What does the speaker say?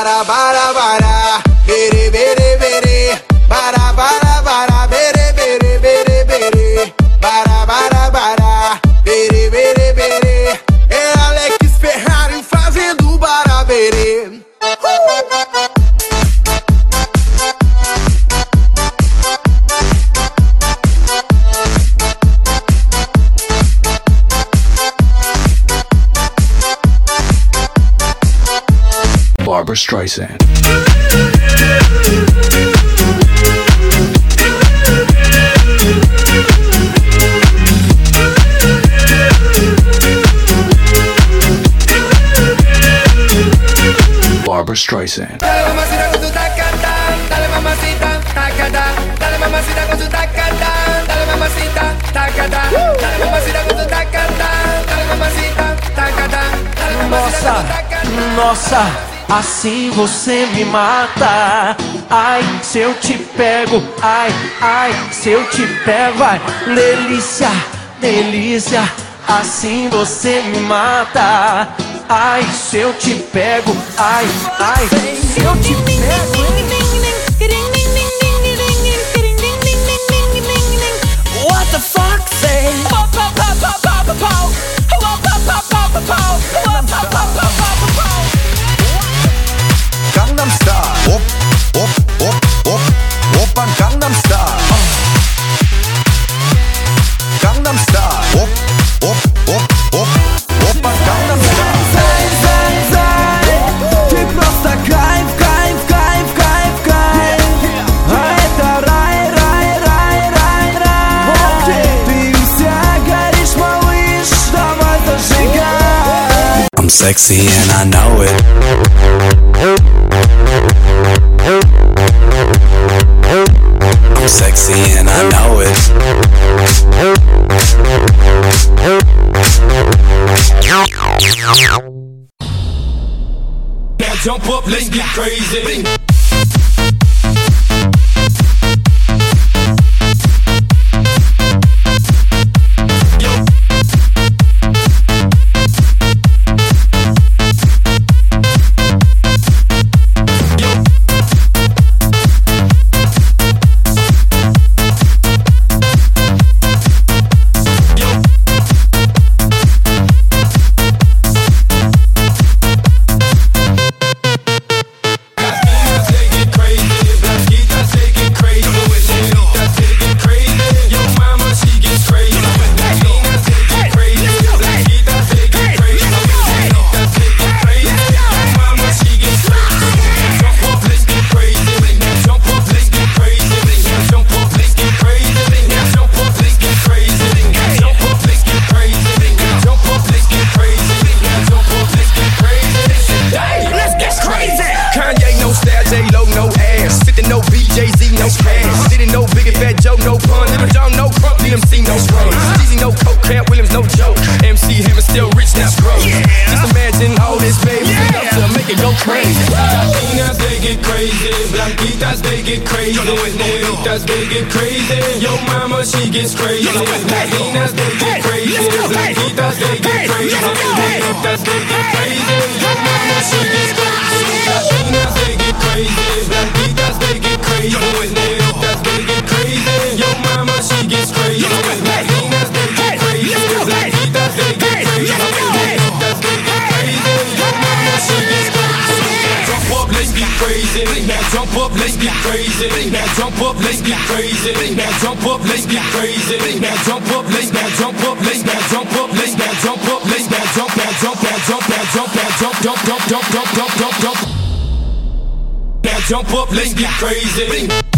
Bara, bara, bara, bere, bere, bere. Bara, bara, bara, bere, bere, bere, bere. Bara, bara, bara, bere, bere, bere. É Alex Ferrari fazendo baraberê. Barbra Streisand. Barbra Streisand. Dale mamacita con tu tacata, dale mamacita, tacata, dale mamacita con tu tacata, dale mamacita, tacata, dale mamacita con tu tacata, dale mamacita, tacata, dale mamacita con tu tacata. Nossa, assim você me mata. Ai, se eu te pego, ai, ai, se eu te pego, ai, delícia, delícia, assim você me mata. Ai, se eu te pego, ai, ai, se eu te pego. What the fuck, say? Gangnam Style. Op, op, op, op. Oppan Gangnam Style. Gangnam Style. Op, op, op, op. Oppan Gangnam Style. Zaj, zaj, zaj. Ty prosta kajf, kajf, kajf, kajf, kajf. A это рай, рай, рай, рай, рай. Ты вся горишь, малыш, давай зажигай. I'm sexy and I know it. I'm sexy and I know it. Now jump up, let's get crazy. Latinas, they get crazy. Yo mama, she gets crazy. Latinas, they get crazy. Blanquitas, they get crazy. Latinas, they get crazy. Yo mama, she gets crazy. Latinas, they get crazy. Blanquitas, they get crazy. Latinas, they get crazy. Yo mama, she gets crazy. Latinas, they get crazy. Blanquitas, they get crazy. Latinas, they get crazy. Yo mama, she gets crazy. Jump up, let's get crazy. Now jump up, let's get crazy. Now jump up, let's get crazy. Now jump up, let's get crazy. Now jump up, let's now jump up, let's now jump up, let's now jump up, let's now jump, now jump, now jump, now jump, now jump, jump, jump, jump, jump, jump, jump, jump. Now jump up, let's get crazy.